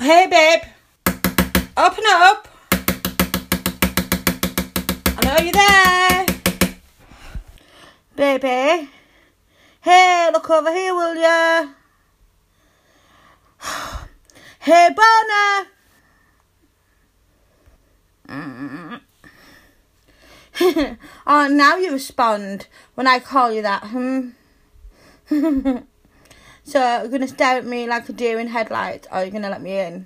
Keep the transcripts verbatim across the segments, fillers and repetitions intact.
Hey babe, open up. I know you're there. Baby, hey, look over here, will ya? Hey, Bona. Mm. Oh, now you respond when I call you that, hmm? So, you're going to stare at me like a deer in headlights, or are you going to let me in?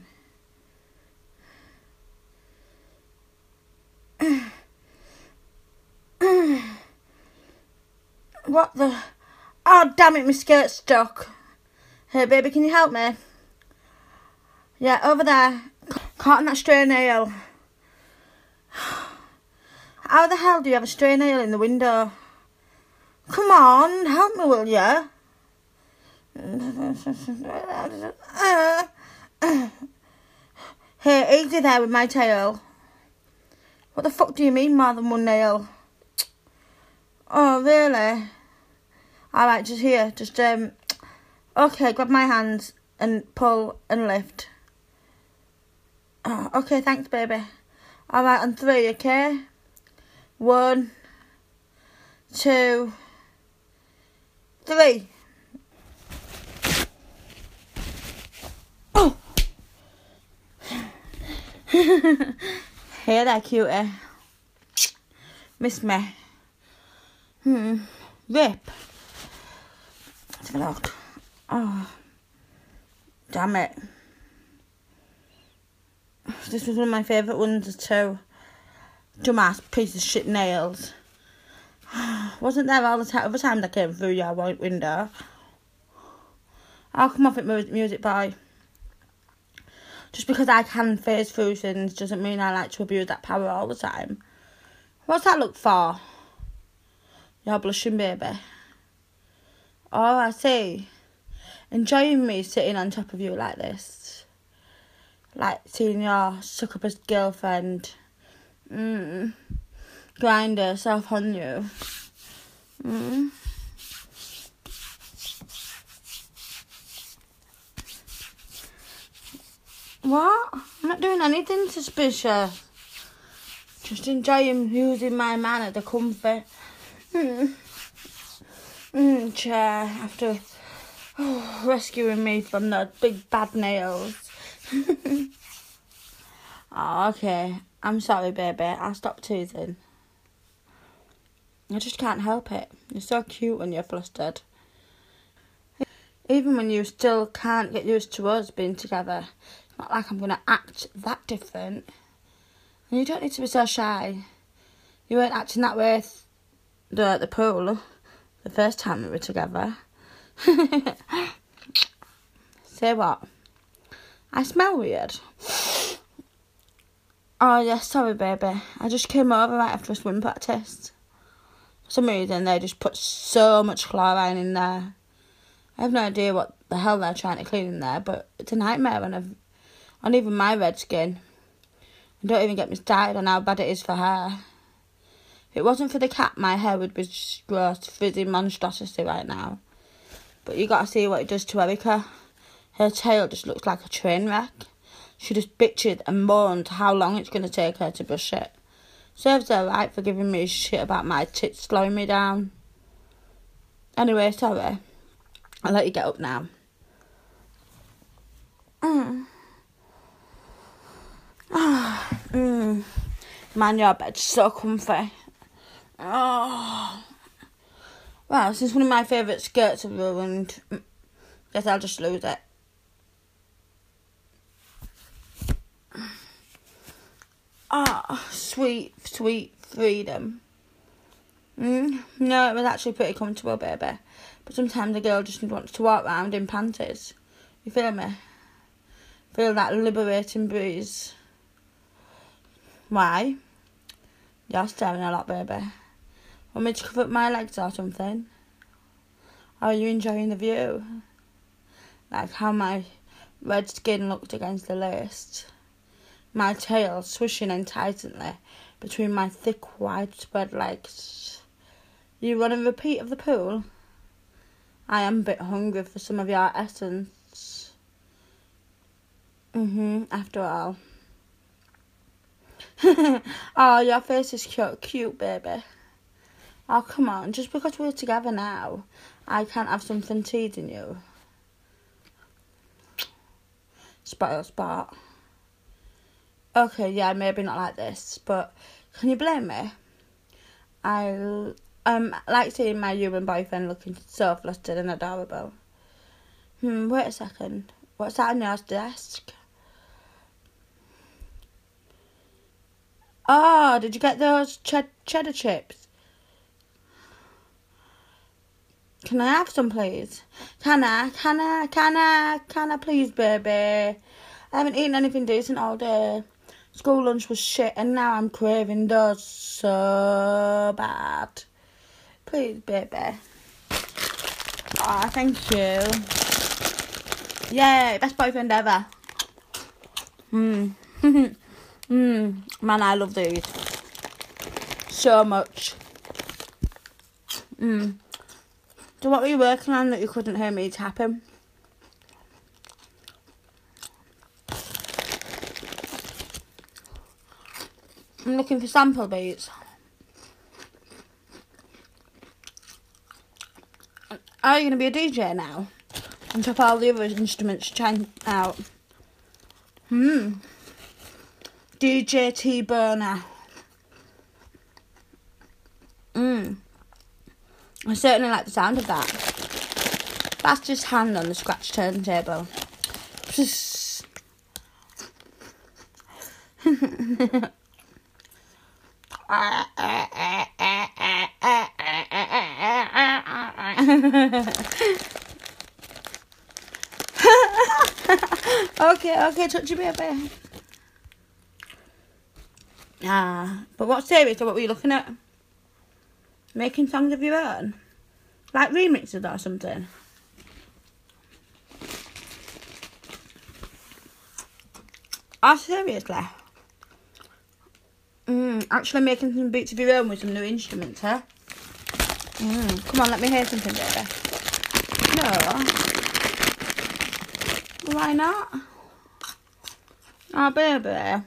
What the... Oh, damn it, my skirt's stuck. Hey, baby, can you help me? Yeah, over there. Caught on that stray nail. How the hell do you have a stray nail in the window? Come on, help me, will ya? Hey, easy there with my tail. What the fuck do you mean more than one nail? Oh, really? Alright, just here. Just, um... Okay, grab my hands and pull and lift. Oh, okay, thanks, baby. Alright, on three, okay? One, two, three. Oh! Hey there, cutie. Miss me. Hmm. Rip. Let's have a look. Oh. Damn it. This was one of my favourite ones too. Dumbass piece of shit nails. Wasn't there all the time, other times I came through your white window. I'll come off it, music boy. Just because I can phase through things doesn't mean I like to abuse that power all the time. What's that look for? You're blushing, baby. Oh, I see. Enjoying me sitting on top of you like this. Like seeing your succubus girlfriend mm, grind herself on you. Mm. What? I'm not doing anything suspicious. Just enjoying using my man at the comfort mm. Mm, chair after oh, rescuing me from the big bad nails. Oh, okay. I'm sorry, baby. I'll stop teasing. I just can't help it. You're so cute when you're flustered. Even when you still can't get used to us being together, it's not like I'm going to act that different. And you don't need to be so shy. You weren't acting that way th- the, at the pool the first time we were together. Say what? I smell weird. Oh, yeah, sorry, baby. I just came over right after a swim practice. For some reason, they just put so much chlorine in there. I have no idea what the hell they're trying to clean in there, but it's a nightmare on, a, on even my red skin. And don't even get me started on how bad it is for her. If it wasn't for the cat, my hair would be just gross, frizzy monstrosity right now. But you gotta see what it does to Erica. Her tail just looks like a train wreck. She just bitched and moaned how long it's going to take her to brush it. Serves her right for giving me shit about my tits slowing me down. Anyway, sorry. I'll let you get up now. Mm. Oh, mm. Man, your bed's so comfy. Oh. Well, since one of my favourite skirts have ruined, guess I'll just lose it. Ah, oh, sweet, sweet freedom. Mm, no, it was actually pretty comfortable, baby. But sometimes a girl just wants to walk around in panties. You feel me? Feel that liberating breeze. Why? You're staring a lot, baby. Want me to cover up my legs or something? Or are you enjoying the view? Like how my red skin looked against the lace. My tail swishing enticingly between my thick, widespread legs. You run a repeat of the pool? I am a bit hungry for some of your essence. Mm-hmm, after all. Oh, your face is cute, cute, baby. Oh, come on. Just because we're together now, I can't have something teasing you. Spoil spot. Okay, yeah, maybe not like this, but can you blame me? I um like seeing my human boyfriend looking so flustered and adorable. Hmm, wait a second. What's that on your desk? Oh, did you get those ch- cheddar chips? Can I have some, please? Can I? Can I? Can I? Can I, please, baby? I haven't eaten anything decent all day. School lunch was shit, and now I'm craving those so bad. Please, baby. Oh, thank you. Yay, best boyfriend ever. Hmm. Hmm. Man, I love these so much. Hmm. So what were you working on that you couldn't hear me tapping? I'm looking for sample beats. Are you going to be a D J now? On top of all the other instruments trying out. Hmm. D J T-Burner. Hmm. I certainly like the sound of that. Fastest hand on the scratch turntable. okay, okay, touch your baby. Ah, but what series or what were you looking at? Making songs of your own? Like remixes or something? Oh, seriously? Mm, actually making some beats of your own with some new instruments, huh? Mm, come on, let me hear something, baby. No. Why not? Oh, baby.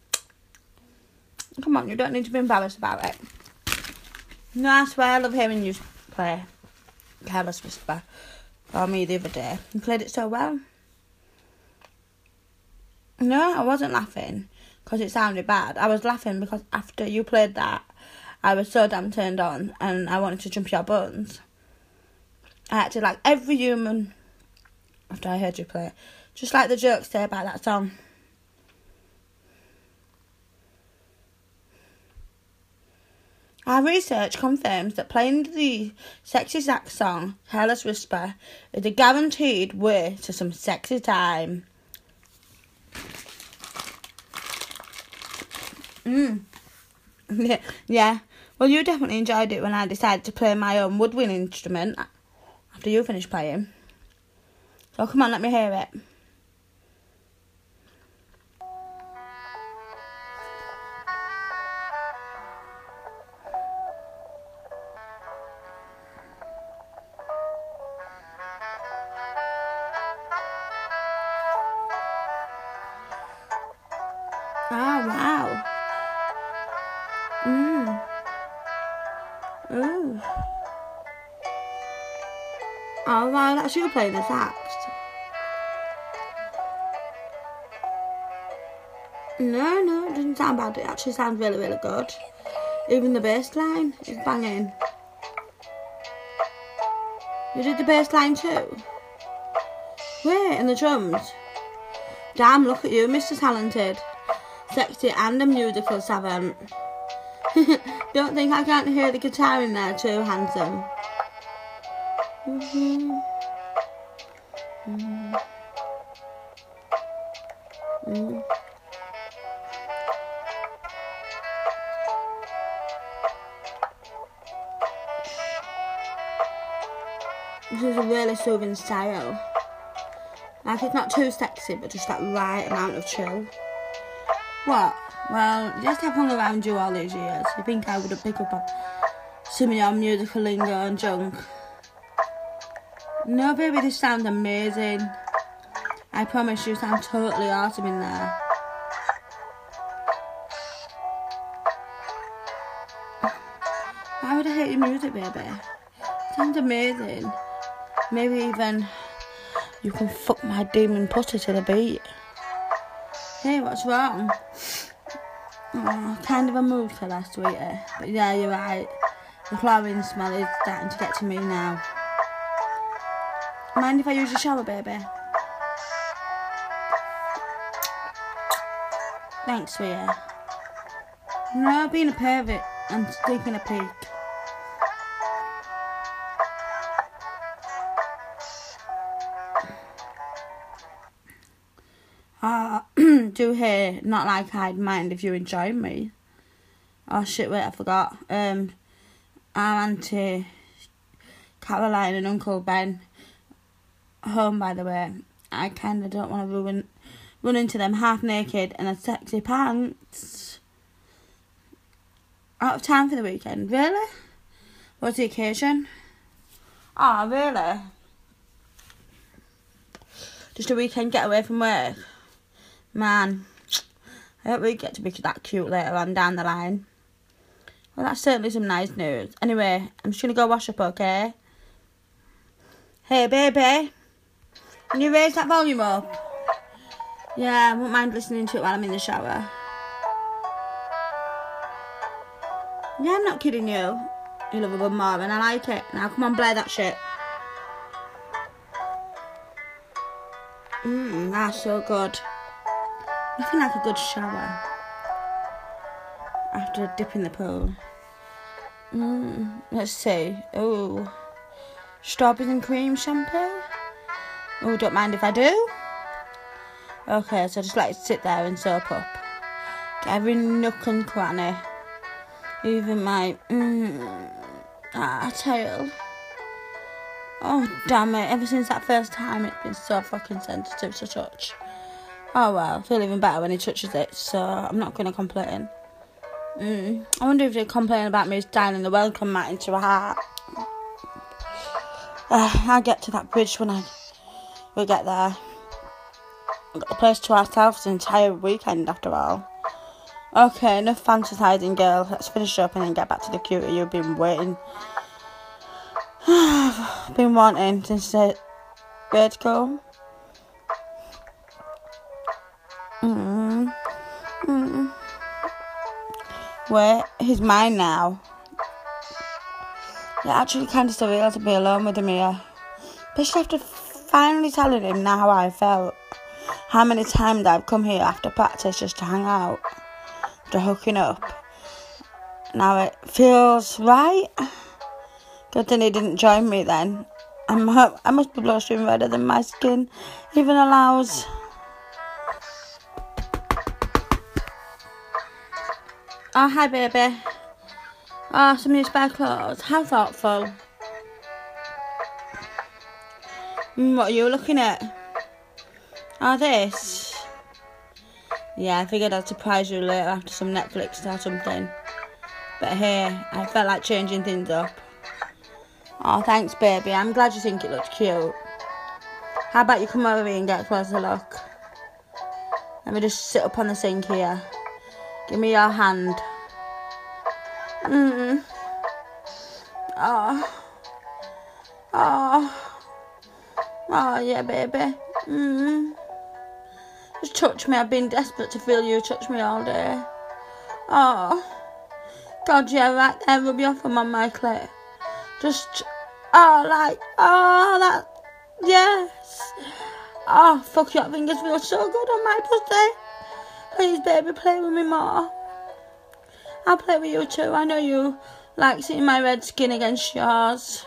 Come on, you don't need to be embarrassed about it. No, I swear I love hearing you play Careless Whisper for me the other day. You played it so well. No, I wasn't laughing because it sounded bad. I was laughing because after you played that, I was so damn turned on and I wanted to jump your buttons. I acted like every human after I heard you play it. Just like the jokes say about that song. Our research confirms that playing the Sexy Sax song, Careless Whisper, is a guaranteed way to some sexy time. Mm. Yeah, yeah. Well, you definitely enjoyed it when I decided to play my own woodwind instrument after you finished playing. So come on, let me hear it. Oh, wow. Mm. Ooh. Oh, wow, that's you playing the sax. No, no, it doesn't sound bad. It actually sounds really, really good. Even the bass line is banging. You did the bass line too? Wait, and the drums? Damn, look at you, Mister Talented. Sexy and a musical savant. Don't think I can't hear the guitar in there too, handsome. Mm-hmm. Mm-hmm. Mm-hmm. This is a really soothing style. Like, it's not too sexy, but just that right amount of chill. What? Well, just have hung around you all these years. You think I would have picked up on some of your musical lingo and junk? No, baby, this sounds amazing. I promise you sound totally awesome in there. Why would I hate your music, baby? Sounds amazing. Maybe even you can fuck my demon pussy to the beat. Hey, what's wrong? Oh, kind of a mood for that, sweetie. But yeah, you're right. The chlorine smell is starting to get to me now. Mind if I use your shower, baby? Thanks, sweetie. No, being a pervert and taking a peek. Ah, uh, do here, not like I'd mind if you enjoy me. Oh shit, wait, I forgot. Um, our Auntie Caroline and Uncle Ben home, by the way. I kind of don't want to ruin, run into them half naked in a sexy pants. Out of time for the weekend, really? What's the occasion? Oh, really? Just a weekend getaway from work? Man, I hope we get to be that cute later on down the line. Well, that's certainly some nice news. Anyway, I'm just going to go wash up, okay? Hey, baby. Can you raise that volume up? Yeah, I won't mind listening to it while I'm in the shower. Yeah, I'm not kidding you. You love a good mom and I like it. Now, come on, blare that shit. Mmm, that's so good. Nothing like a good shower after a dip in the pool. Mm, let's see. Oh, strawberries and cream shampoo. Oh, don't mind if I do. Okay, so just let it sit there and soak up. Get every nook and cranny. Even my mm, ah, tail. Oh, damn it. Ever since that first time, it's been so fucking sensitive to touch. Oh, well, I feel even better when he touches it, so I'm not going to complain. Mm. I wonder if they complain about me styling the welcome mat into a heart. Uh, I'll get to that bridge when I we get there. We've got the place to ourselves the entire weekend, after all. Okay, enough fantasising, girl. Let's finish up and then get back to the cutie you've been waiting. been wanting since the vertical. Mm. Mm. Wait, he's mine now. It's actually kind of surreal to be alone with him here. Especially after finally telling him now how I felt. How many times I've come here after practice just to hang out. After hooking up. Now it feels right. Good thing he didn't join me then. I'm, I must be blushing redder than my skin even allows. Oh, hi, baby. Oh, some new spare clothes. How thoughtful. Mm, what are you looking at? Oh, this. Yeah, I figured I'd surprise you later after some Netflix or something. But hey, I felt like changing things up. Oh, thanks, baby. I'm glad you think it looks cute. How about you come over here and get a closer look? Let me just sit up on the sink here. Give me your hand. Mm. Oh. Oh. Oh, yeah, baby. Mm. Just touch me. I've been desperate to feel you touch me all day. Oh. God, yeah, right there. Rub your thumb on my clit. Just, oh, like, oh, that, yes. Oh, fuck, your fingers feel so good on my pussy. Please, baby, play with me more. I'll play with you too. I know you like seeing my red skin against yours.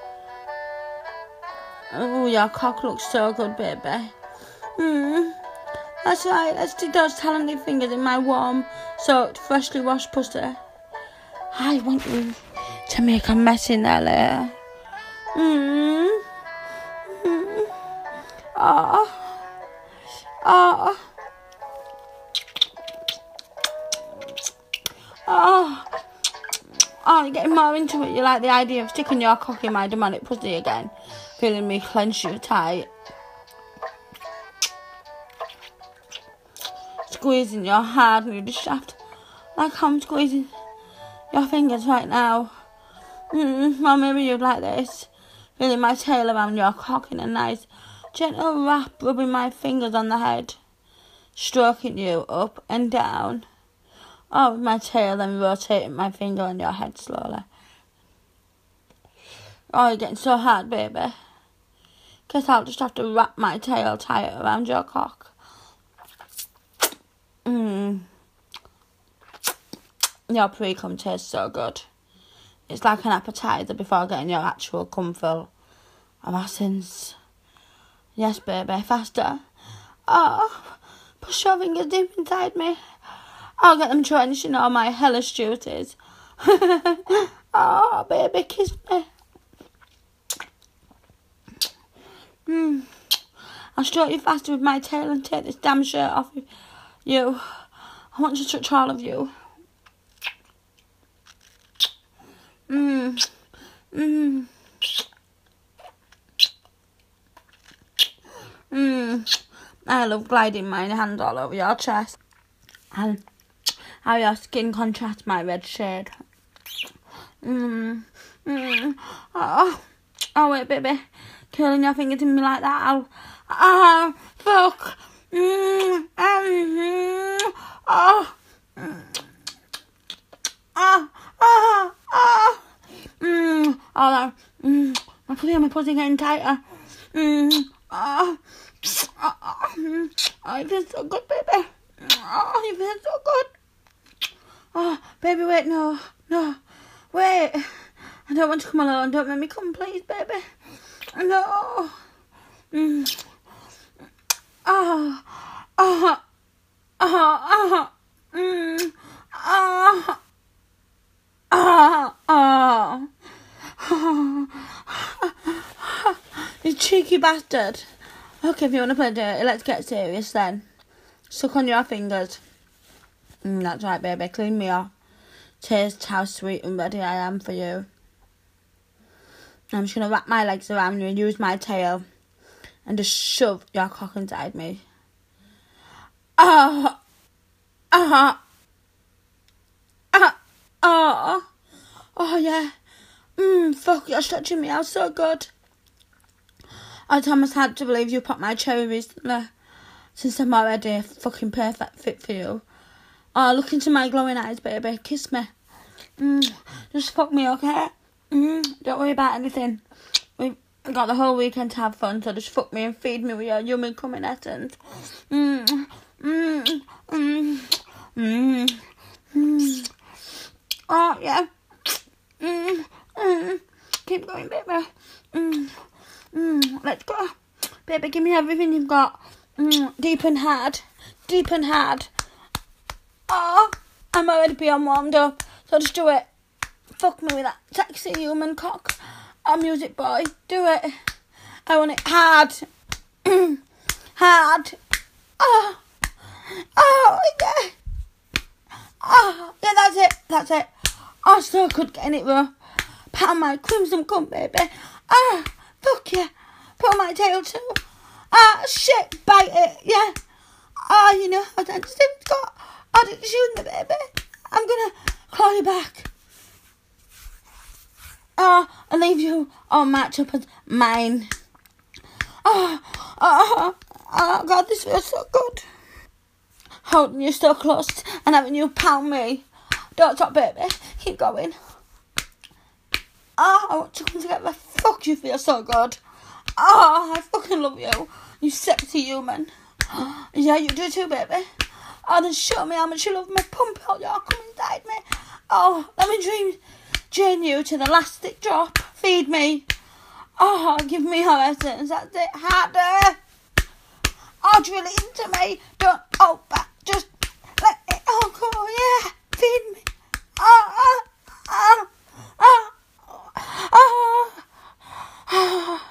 Oh, your cock looks so good, baby. Hmm. That's right. Let's stick those talented fingers in my warm, soaked, freshly washed pussy. I want you to make a mess in there later. Hmm. Hmm. Oh. Oh. Oh, oh, you're getting more into it. You like the idea of sticking your cock in my demonic pussy again. Feeling me clench you tight. squeezing your hard nudie shaft. Like I'm squeezing your fingers right now. Mm, well, maybe you'd like this. Feeling my tail around your cock in a nice, gentle wrap, rubbing my fingers on the head. Stroking you up and down. Oh, with my tail, then rotating my finger on your head slowly. Oh, you're getting so hard, baby. Guess I'll just have to wrap my tail tight around your cock. Mmm. Your pre-cum tastes so good. It's like an appetizer before getting your actual cum full of essence. Yes, baby, faster. Oh, push your fingers deep inside me. I'll get them trenching all my hellish duties. Oh, baby, kiss me. Mm. I'll stroke you faster with my tail and take this damn shirt off you. I want to touch all of you. Mmm. Mmm. Mmm. I love gliding my hand all over your chest. And how your skin contrasts my red shade. Mmm. Mmm. Oh. Oh, wait, baby. Curling your fingers in me like that. I'll... Oh, fuck. Mmm. Mmm. Oh. Mm. Oh. Oh. Oh. Mmm. Oh, that... Mmm. My pussy and my pussy getting tighter. Mmm. Oh. Oh. Oh. Oh, you feel so good, baby. Oh, you feel so good. Oh, baby, wait, no. No. Wait. I don't want to come alone. Don't make me come, please, baby. No. Mm. Oh. Oh. Oh. Oh. Mm. Oh. Oh. Oh. Oh. You cheeky bastard. Okay, if you want to play dirty, let's get serious then. Suck on your fingers. Mm, that's right, baby. Clean me off. Taste how sweet and ready I am for you. I'm just going to wrap my legs around you and use my tail and just shove your cock inside me. Oh. Oh. Oh. Oh. Oh, yeah. Mmm, fuck, you're stretching me out so good. I almost had to believe you popped my cherry recently, since I'm already a fucking perfect fit for you. Oh, look into my glowing eyes, baby. Kiss me. Mm, just fuck me, okay? Mm, don't worry about anything. We've got the whole weekend to have fun, so just fuck me and feed me with your yummy coming essence. Mm, mm, mm, mm, mm. Oh, yeah. Mm, mm. Keep going, baby. Mm, mm. Let's go. Baby, give me everything you've got. Mm, deep and hard. Deep and hard. Oh, I'm already beyond warmed up, so just do it. Fuck me with that sexy human cock. Oh, music boy, do it. I want it hard. Hard. Oh. Oh, yeah. Oh, yeah, that's it. That's it. Oh, so good getting it rough. Pat on my crimson cunt, baby. Ah, oh, fuck yeah. Put on my tail too. Ah, oh, shit, bite it, yeah. Ah, oh, you know how sensitive it's got. Oh, did you shoot me, baby? I'm gonna call you back. Oh, I'll leave you all match up as mine. Oh, oh, oh, God, this feels so good. Holding you so close and having you pound me. Don't stop, baby. Keep going. Oh, I want to come together. Fuck, you feel so good. Oh, I fucking love you. You sexy human. Yeah, you do too, baby. Oh, then show me how much you love me. Pump out your cum inside me. Oh, let me dream, drain you to the last stick drop. Feed me. Oh, give me your essence. That's it. Harder. Oh, drill it into me. Don't hold back. Just let it all go. Yeah. Feed me. Oh, oh, oh, oh, oh, oh.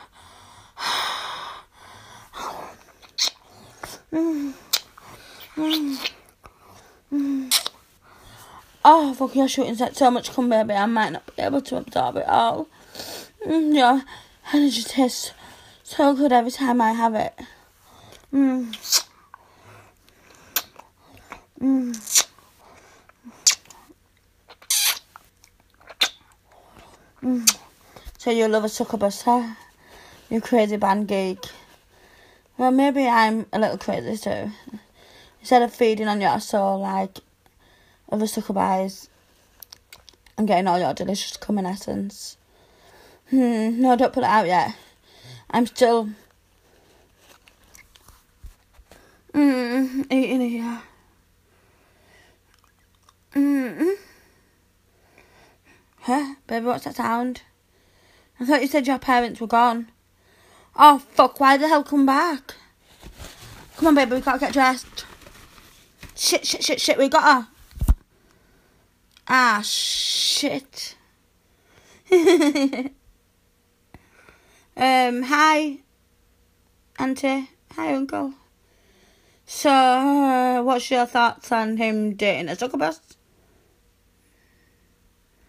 Mm. Mm. Mm. Oh, fuck, you're shooting so much cum, baby. I might not be able to absorb it all. Mm, your energy tastes so good every time I have it. Mm. So you love a succubus, huh? You crazy band geek. Well, maybe I'm a little crazy too. Instead of feeding on your soul like other succubi, I'm getting all your delicious cum in essence. Hmm, no, don't put it out yet. I'm still mm, eating here. Mm. Huh? Baby, what's that sound? I thought you said your parents were gone. Oh, fuck, why the hell come back? Come on, baby, we gotta get dressed. Shit, shit, shit, shit, we got her. Ah, shit. um, hi, auntie. Hi, uncle. So, uh, what's your thoughts on him dating a succubus?